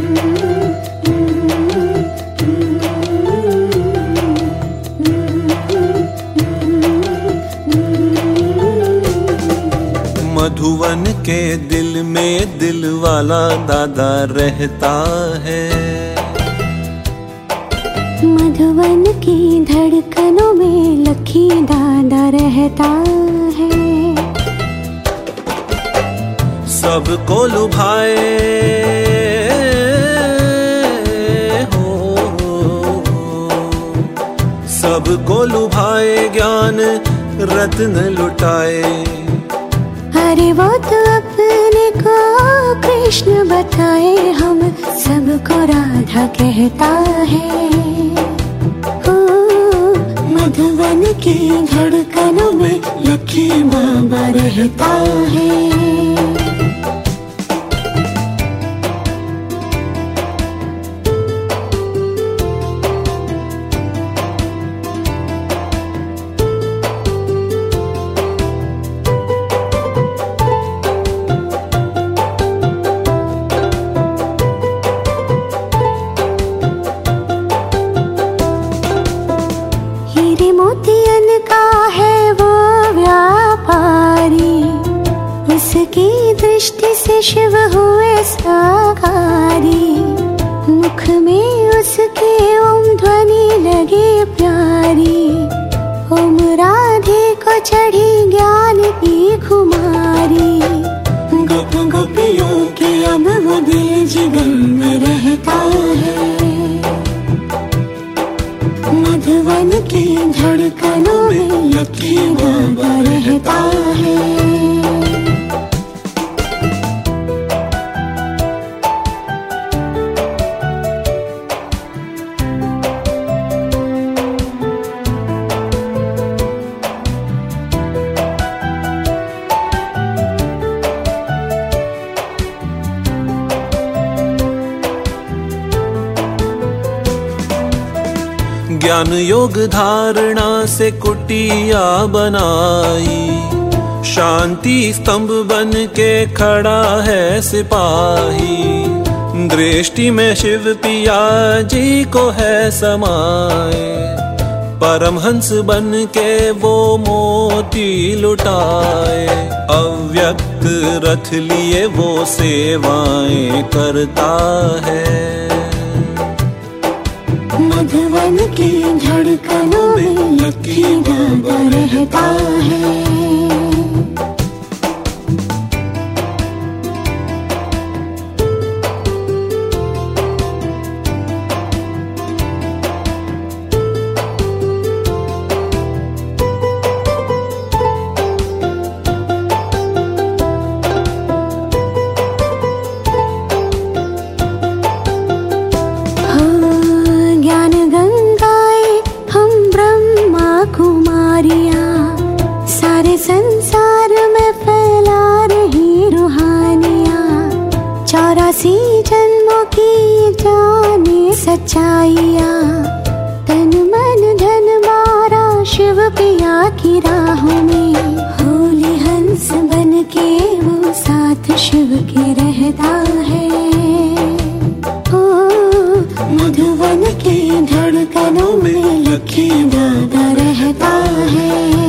मधुवन के दिल में दिल वाला दादा रहता है। मधुवन की धड़कनों में लकी दादा रहता है। सबको लुभाए सबको लुभाए ज्ञान रत्न लुटाए। अरे वो तो अपने को कृष्ण बताए, हम सबको राधा कहता है। ओ मधुवन की धड़कनों में लकी बाबा रहता है। मोतियन का है वो व्यापारी, उसकी दृष्टि से शिव हुए साकारी। मुख में उसके ओम ध्वनि लगी प्यारी, ओम राधे को चढ़ी ज्ञान की खुमारी। गोप गोपियों के अब वो दिल जिगर में रहता है। मधुवन की धड़कनों में लकी बाबा रहता है। ज्ञान योग धारणा से कुटिया बनाई, शांति स्तंभ बन के खड़ा है सिपाही। दृष्टि में शिव पिया जी को है समाए, परमहंस बन के वो मोती लुटाए। अव्यक्त रथ लिए वो सेवाएं करता है। मधुवन की धड़कनों में लकी बाबा रहता है। सारे संसार में फैला रही रूहानियाँ, 84 जन्मों की जाने सच्चाइयाँ। तन मन धन मारा शिव पिया की राहों में, होली हंस बन के वो साथ शिव के रहता है। ओ मधुवन की धड़कनों में लकी दादा रहता है।